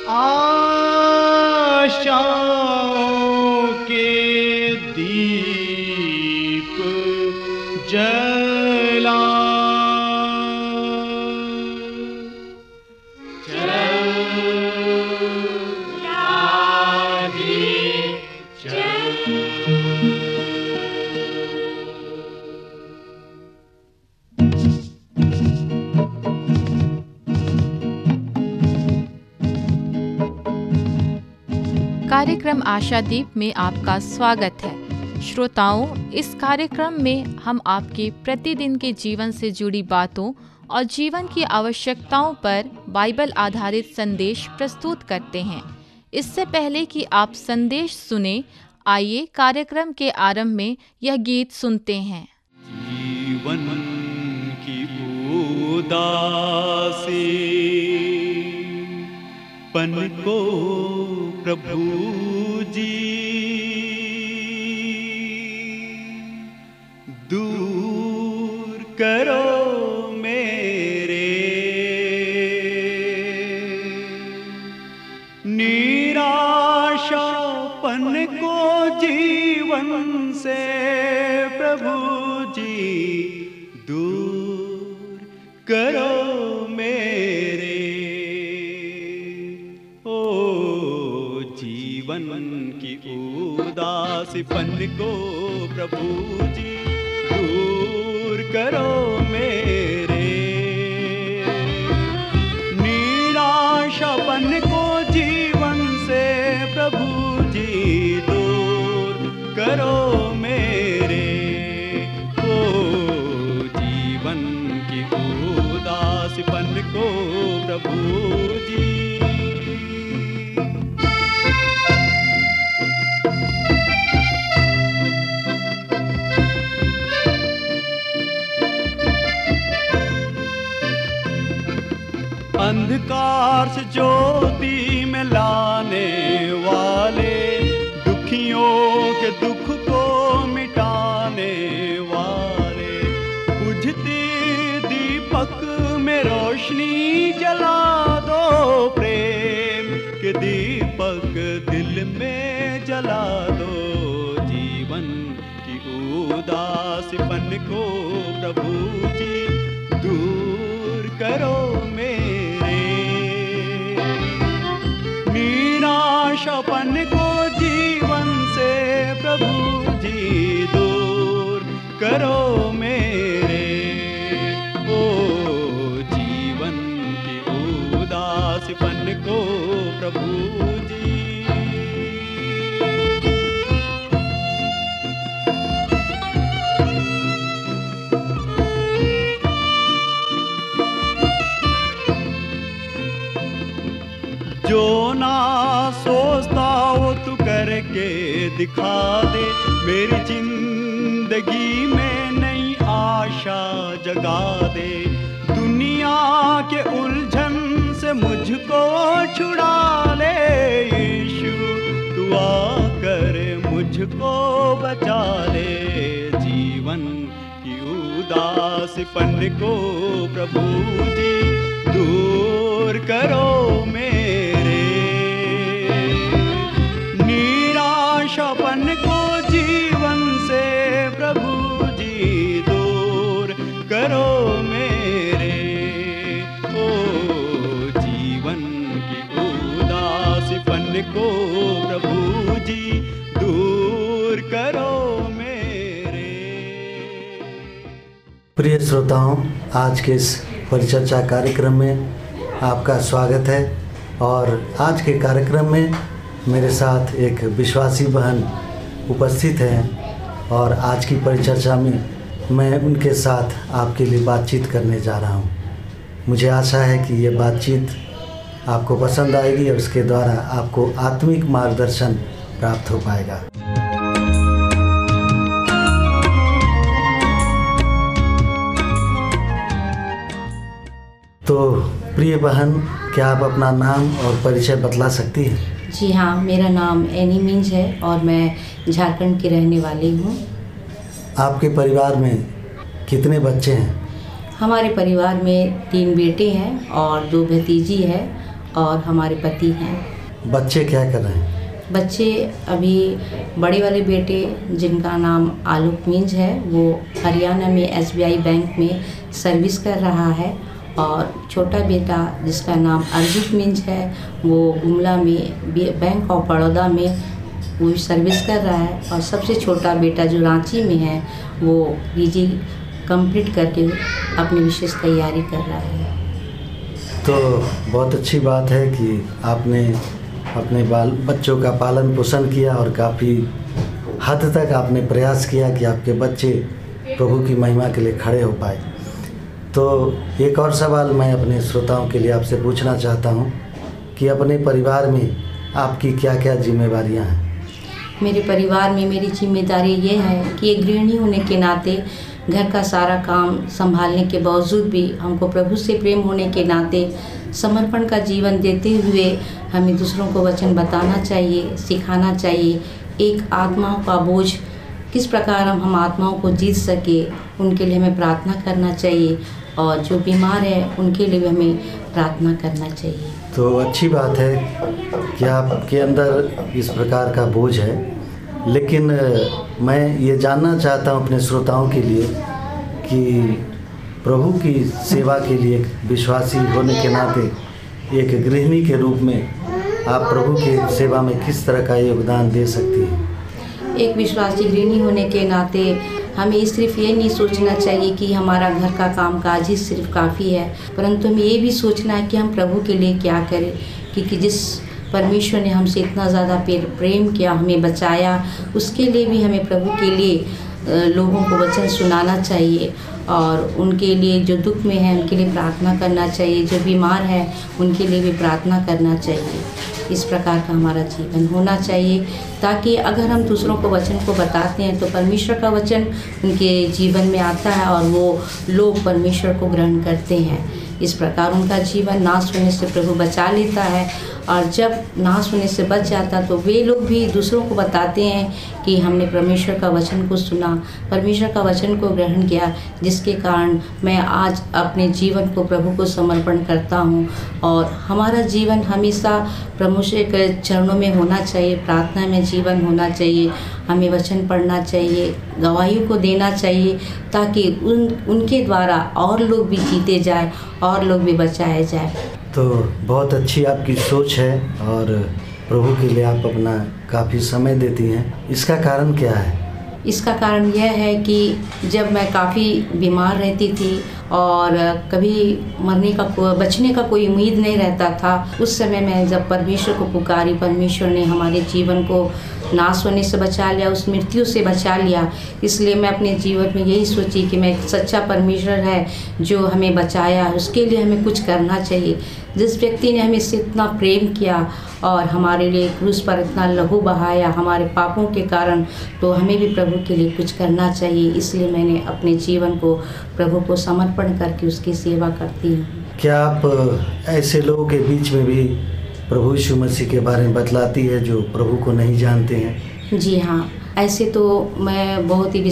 आशाओं के दीप जला कार्यक्रम आशादीप में आपका स्वागत है। श्रोताओं, इस कार्यक्रम में हम आपके प्रतिदिन के जीवन से जुड़ी बातों और जीवन की आवश्यकताओं पर बाइबल आधारित संदेश प्रस्तुत करते हैं। इससे पहले कि आप संदेश सुने, आइए कार्यक्रम के आरंभ में यह गीत सुनते हैं। जीवन की उदासी पन को प्रभु जी दूर करो मेरे, निराशापन को जीवन से प्रभु जी दूर करो मेरे। जीवन की उदासीपन को प्रभु जी दूर करो मेरे, निराशापन को जीवन से प्रभु जी दूर करो मेरे। ओ जीवन की उदासीपन को प्रभु जी अंधकार से ज्योति में लाने वाले, दुखियों के दुख को मिटाने वाले, बुझती दीपक में रोशनी जला दो, प्रेम के दीपक दिल में जला दो। जीवन की उदासीपन को प्रभु जी दूर करो मेरे, निराशापन को जीवन से प्रभु जी दूर करो मेरे। ओ जीवन की उदासीपन को प्रभु जी जो ना सोचता वो तू करके दिखा दे, मेरी जिंदगी में नई आशा जगा दे। दुनिया के उलझन से मुझको छुड़ा ले, यीशु तू आकर मुझको बचा ले। जीवन की उदासीपन को प्रभु जी दूर करो मेरे, निराशापन को जीवन से प्रभु जी दूर करो मेरे। ओ जीवन की उदासीपन को प्रभु जी दूर करो मेरे। प्रिय श्रोताओं, आज के इस परिचर्चा कार्यक्रम में आपका स्वागत है। और आज के कार्यक्रम में मेरे साथ एक विश्वासी बहन उपस्थित हैं और आज की परिचर्चा में मैं उनके साथ आपके लिए बातचीत करने जा रहा हूं। मुझे आशा है कि ये बातचीत आपको पसंद आएगी और इसके द्वारा आपको आत्मिक मार्गदर्शन प्राप्त हो पाएगा। तो प्रिय बहन, क्या आप अपना नाम और परिचय बतला सकती हैं? जी हाँ, मेरा नाम एनी मिंज है और मैं झारखंड की रहने वाली हूँ। आपके परिवार में कितने बच्चे हैं? हमारे परिवार में 3 बेटे हैं और 2 भतीजी है और हमारे पति हैं। बच्चे क्या कर रहे हैं? बच्चे अभी बड़े वाले बेटे जिनका नाम आलोक मिंज है वो हरियाणा में SBI बैंक में सर्विस कर रहा है, और छोटा बेटा जिसका नाम अर्जित मिंज है वो गुमला में बैंक ऑफ बड़ौदा में वो सर्विस कर रहा है, और सबसे छोटा बेटा जो रांची में है वो PG कंप्लीट करके अपनी विशेष तैयारी कर रहा है। तो बहुत अच्छी बात है कि आपने अपने बच्चों का पालन पोषण किया और काफ़ी हद तक आपने प्रयास किया कि आपके बच्चे प्रभु की महिमा के लिए खड़े हो पाए। तो एक और सवाल मैं अपने श्रोताओं के लिए आपसे पूछना चाहता हूँ कि अपने परिवार में आपकी क्या क्या जिम्मेवारियाँ हैं? मेरे परिवार में मेरी जिम्मेदारी ये है कि एक गृहिणी होने के नाते घर का सारा काम संभालने के बावजूद भी हमको प्रभु से प्रेम होने के नाते समर्पण का जीवन देते हुए हमें दूसरों को वचन बताना चाहिए, सिखाना चाहिए। एक आत्माओं का बोझ किस प्रकार हम आत्माओं को जीत सके उनके लिए हमें प्रार्थना करना चाहिए, और जो बीमार है उनके लिए भी हमें प्रार्थना करना चाहिए। तो अच्छी बात है कि आपके अंदर इस प्रकार का बोझ है, लेकिन मैं ये जानना चाहता हूँ अपने श्रोताओं के लिए कि प्रभु की सेवा के लिए एक विश्वासी होने के नाते एक गृहिणी के रूप में आप प्रभु की सेवा में किस तरह का योगदान दे सकती हैं? एक विश्वासी गृहिणी होने के नाते हमें सिर्फ ये नहीं सोचना चाहिए कि हमारा घर का कामकाज ही सिर्फ काफ़ी है, परंतु हमें ये भी सोचना है कि हम प्रभु के लिए क्या करें, क्योंकि जिस परमेश्वर ने हमसे इतना ज़्यादा प्रेम किया, हमें बचाया, उसके लिए भी हमें प्रभु के लिए लोगों को वचन सुनाना चाहिए, और उनके लिए जो दुख में है उनके लिए प्रार्थना करना चाहिए, जो बीमार है उनके लिए भी प्रार्थना करना चाहिए। इस प्रकार का हमारा जीवन होना चाहिए, ताकि अगर हम दूसरों को वचन को बताते हैं तो परमेश्वर का वचन उनके जीवन में आता है और वो लोग परमेश्वर को ग्रहण करते हैं। इस प्रकार उनका जीवन नाश होने से प्रभु बचा लेता है, और जब नाश होने से बच जाता तो वे लोग भी दूसरों को बताते हैं कि हमने परमेश्वर का वचन को सुना, परमेश्वर का वचन को ग्रहण किया, जिसके कारण मैं आज अपने जीवन को प्रभु को समर्पण करता हूँ। और हमारा जीवन हमेशा परमेश्वर के चरणों में होना चाहिए, प्रार्थना में जीवन होना चाहिए, हमें वचन पढ़ना चाहिए, गवाहियों को देना चाहिए, ताकि उनके द्वारा और लोग भी जीते जाए और लोग भी बचाए जाए। तो बहुत अच्छी आपकी सोच है और प्रभु के लिए आप अपना काफ़ी समय देती हैं। इसका कारण क्या है? इसका कारण यह है कि जब मैं काफ़ी बीमार रहती थी और कभी बचने का कोई उम्मीद नहीं रहता था, उस समय मैं जब परमेश्वर को पुकारी, परमेश्वर ने हमारे जीवन को नाश होने से बचा लिया, उस मृत्यु से बचा लिया। इसलिए मैं अपने जीवन में यही सोची कि मैं एक सच्चा परमेश्वर है जो हमें बचाया, उसके लिए हमें कुछ करना चाहिए। जिस व्यक्ति ने हमें से इतना प्रेम किया और हमारे लिए क्रूस पर इतना लहू बहाया हमारे पापों के कारण, तो हमें भी प्रभु के लिए कुछ करना चाहिए। इसलिए मैंने अपने जीवन को प्रभु को समर्पण करके उसकी सेवा करती हूँ। क्या आप ऐसे लोगों के बीच में भी प्रभु यीशु मसीह के बारे में बतलाती है जो प्रभु को नहीं जानते हैं? जी हाँ, ऐसे तो मैं बहुत ही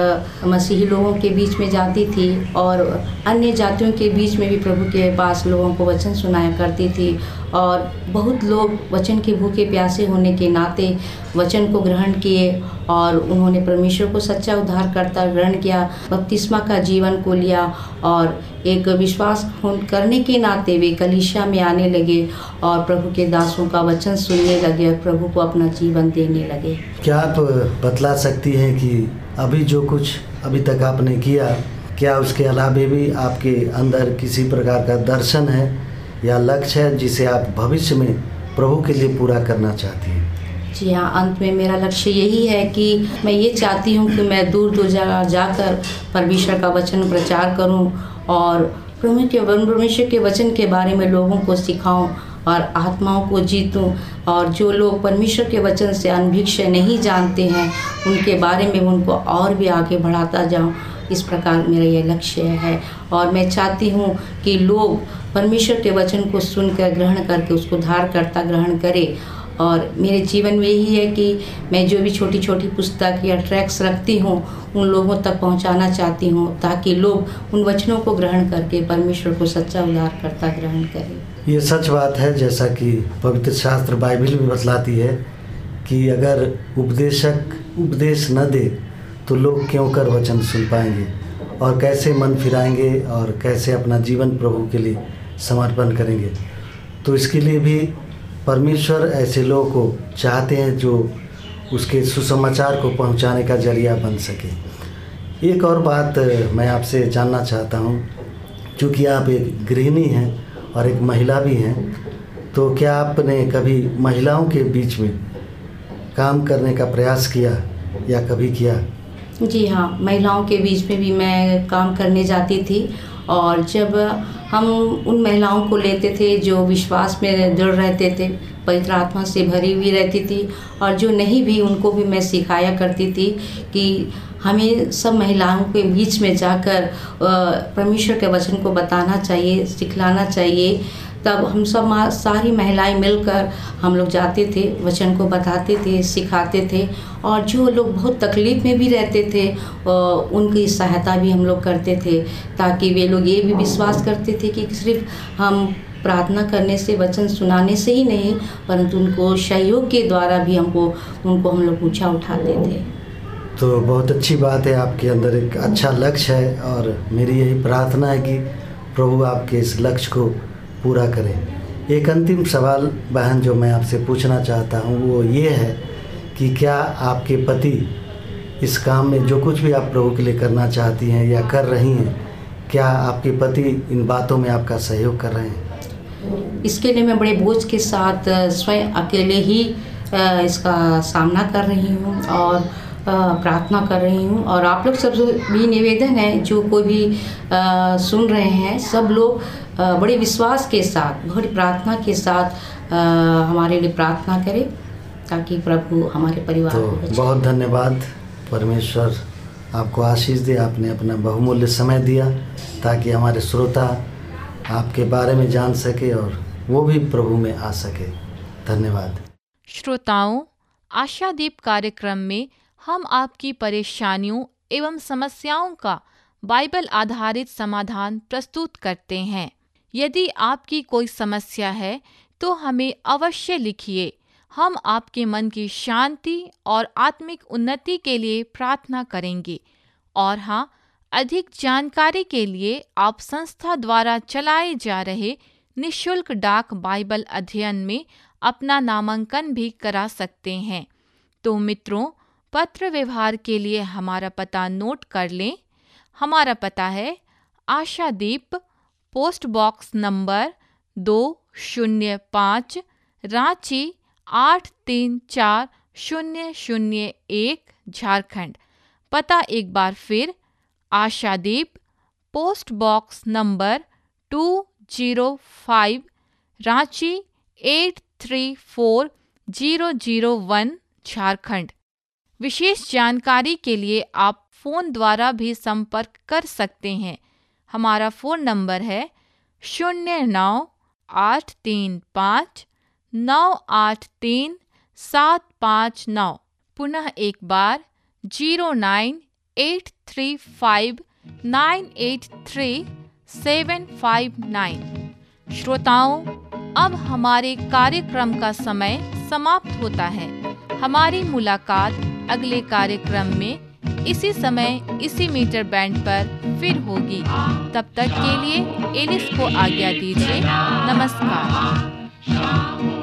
मसीही लोगों के बीच में जाती थी और अन्य जातियों के बीच में भी प्रभु के पास लोगों को वचन सुनाया करती थी, और बहुत लोग वचन के भूखे प्यासे होने के नाते वचन को ग्रहण किए और उन्होंने परमेश्वर को सच्चा उद्धारकर्ता ग्रहण किया, बपतिस्मा का जीवन को लिया, और एक विश्वास करने के नाते वे कलीसिया में आने लगे और प्रभु के दासों का वचन सुनने लगे और प्रभु को अपना जीवन देने लगे। क्या आप बतला सकती हैं कि अभी जो कुछ अभी तक आपने किया, क्या उसके अलावा भी आपके अंदर किसी प्रकार का दर्शन है या लक्ष्य है जिसे आप भविष्य में प्रभु के लिए पूरा करना चाहती हैं? जी हाँ, अंत में मेरा लक्ष्य यही है कि मैं ये चाहती हूँ कि मैं दूर दूर जाकर परमेश्वर का वचन प्रचार करूँ और परमेश्वर के वचन के बारे में लोगों को सिखाऊं और आत्माओं को जीतूं, और जो लोग परमेश्वर के वचन से अनभिज्ञ नहीं जानते हैं उनके बारे में उनको और भी आगे बढ़ाता जाऊं। इस प्रकार मेरा यह लक्ष्य है, और मैं चाहती हूं कि लोग परमेश्वर के वचन को सुनकर ग्रहण करके उसको उद्धारकर्ता ग्रहण करें। और मेरे जीवन में यही है कि मैं जो भी छोटी छोटी पुस्तक या ट्रैक्स रखती हूँ उन लोगों तक पहुँचाना चाहती हूँ, ताकि लोग उन वचनों को ग्रहण करके परमेश्वर को सच्चा उद्धारकर्ता ग्रहण करें। ये सच बात है, जैसा कि पवित्र शास्त्र बाइबल में बतलाती है कि अगर उपदेशक उपदेश न दे तो लोग क्यों कर वचन सुन पाएंगे और कैसे मन फिराएंगे और कैसे अपना जीवन प्रभु के लिए समर्पण करेंगे। तो इसके लिए भी परमेश्वर ऐसे लोगों को चाहते हैं जो उसके सुसमाचार को पहुंचाने का जरिया बन सके। एक और बात मैं आपसे जानना चाहता हूं, क्योंकि आप एक गृहिणी हैं और एक महिला भी हैं, तो क्या आपने कभी महिलाओं के बीच में काम करने का प्रयास किया या कभी किया? जी हाँ, महिलाओं के बीच में भी मैं काम करने जाती थी, और जब हम उन महिलाओं को लेते थे जो विश्वास में दृढ़ रहते थे, पवित्र आत्मा से भरी हुई रहती थी, और जो नहीं भी उनको भी मैं सिखाया करती थी कि हमें सब महिलाओं के बीच में जाकर परमेश्वर के वचन को बताना चाहिए, सिखलाना चाहिए। तब हम सब सारी महिलाएं मिलकर हम लोग जाते थे, वचन को बताते थे, सिखाते थे, और जो लोग बहुत तकलीफ़ में भी रहते थे उनकी सहायता भी हम लोग करते थे, ताकि वे लोग ये भी विश्वास करते थे कि सिर्फ हम प्रार्थना करने से, वचन सुनाने से ही नहीं, परंतु उनको सहयोग के द्वारा भी उनको हम लोग ऊँचा उठाते थे। तो बहुत अच्छी बात है, आपके अंदर एक अच्छा लक्ष्य है, और मेरी यही प्रार्थना है कि प्रभु आपके इस लक्ष्य को पूरा करें। एक अंतिम सवाल बहन जो मैं आपसे पूछना चाहता हूँ वो ये है कि क्या आपके पति इस काम में जो कुछ भी आप प्रभु के लिए करना चाहती हैं या कर रही हैं, क्या आपके पति इन बातों में आपका सहयोग कर रहे हैं? इसके लिए मैं बड़े बोझ के साथ स्वयं अकेले ही इसका सामना कर रही हूँ और प्रार्थना कर रही हूँ। और आप लोग सब भी निवेदन है, जो कोई भी सुन रहे हैं, सब लोग बड़े विश्वास के साथ, बड़ी प्रार्थना के साथ हमारे लिए प्रार्थना करें, ताकि प्रभु हमारे परिवार को बचाए। बहुत धन्यवाद, परमेश्वर आपको आशीष दे। आपने अपना बहुमूल्य समय दिया ताकि हमारे श्रोता आपके बारे में जान सके और वो भी प्रभु में आ सके। धन्यवाद। श्रोताओं, आशादीप कार्यक्रम में हम आपकी परेशानियों एवं समस्याओं का बाइबल आधारित समाधान प्रस्तुत करते हैं। यदि आपकी कोई समस्या है तो हमें अवश्य लिखिए। हम आपके मन की शांति और आत्मिक उन्नति के लिए प्रार्थना करेंगे। और हाँ, अधिक जानकारी के लिए आप संस्था द्वारा चलाए जा रहे निःशुल्क डाक बाइबल अध्ययन में अपना नामांकन भी करा सकते हैं। तो मित्रों, पत्र व्यवहार के लिए हमारा पता नोट कर लें। हमारा पता है Ashadeep, post box number 205, Ranchi 834001, Jharkhand. पता एक बार फिर, Ashadeep, post box number 205, Ranchi 834001, Jharkhand. विशेष जानकारी के लिए आप फ़ोन द्वारा भी संपर्क कर सकते हैं। हमारा फ़ोन नंबर है 09835983 पुनः एक बार 09835983759। श्रोताओं, अब हमारे कार्यक्रम का समय समाप्त होता है। हमारी मुलाकात अगले कार्यक्रम में इसी समय इसी मीटर बैंड पर फिर होगी। तब तक के लिए एलिस को आज्ञा दीजिए। नमस्कार।